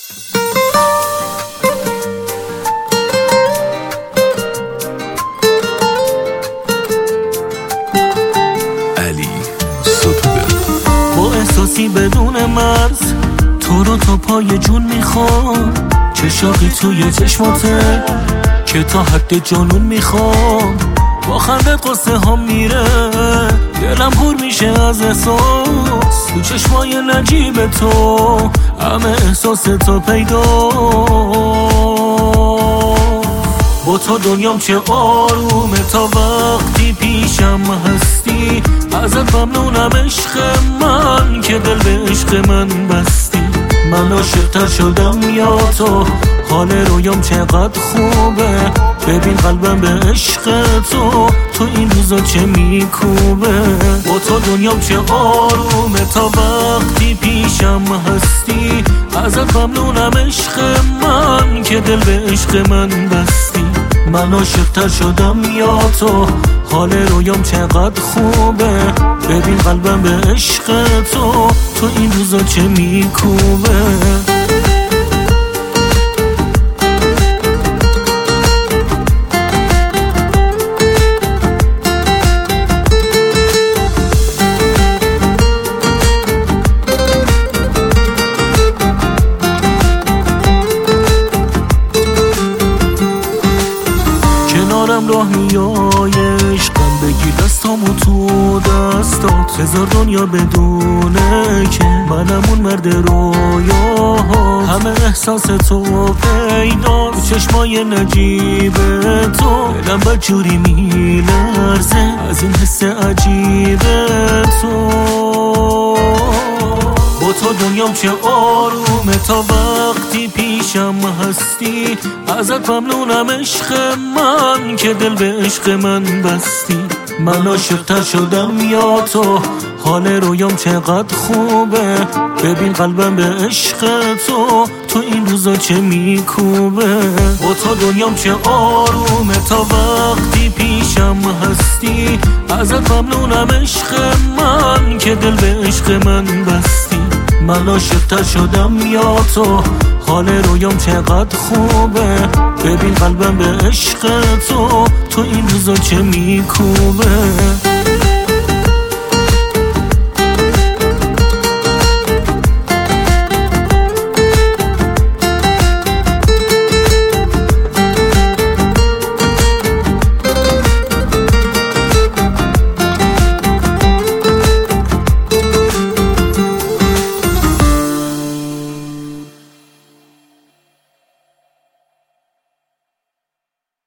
با احساسی بدون مرز تو رو تا پای جون میخوام، چشاقی توی چشماته که تا حد جنون میخوام. با خندت قصه ها میره، دلم پر میشه از احساس. تو چشمای نجیب تو همه احساس تو پیدا. با تو دنیام چه آرومه تا وقتی پیشم هستی. ازت ممنونم عشق من که دل به عشق من بستی. من عاشق‌تر شدم یا تو، حال رویام چقدر خوبه. ببین قلبم به عشق تو این روزا چه میکوبه. با تو دنیام چه آرومه تا وقتی پیشم هستی. ازت ممنونم عشق من که دل به عشق من بستی. من عاشق‌تر شدم یا تو، حال رویام چقدر خوبه. ببین قلبم به عشق تو این روزا چه میکوبه. کنارم راه میای عشقم، بگیر دستامو تو دستات. هزار دنیا بدونه که منم اون مرد رویاها. همه احساس تو پیدا تو چشمای نجیب تو. دلم بدجوری میلرزه از این حس عجیب تو. با تو دنیام چه آرومه تا وقتی پیشم هستی. ازت ممنونم عشق من که دل به عشق من بستی. من عاشق‌تر شدم یا تو، حال رویام چقدر خوبه. ببین قلبم به عشق تو این روزا چه میکوبه. با تو دنیام چه آرومه تا وقتی پیشم هستی. ازت ممنونم عشق من که دل به عشق من بستی. من عاشق‌تر شدم یا تو، حال رویام چقدر خوبه. ببین قلبم به عشق تو این روزا چه میکوبه.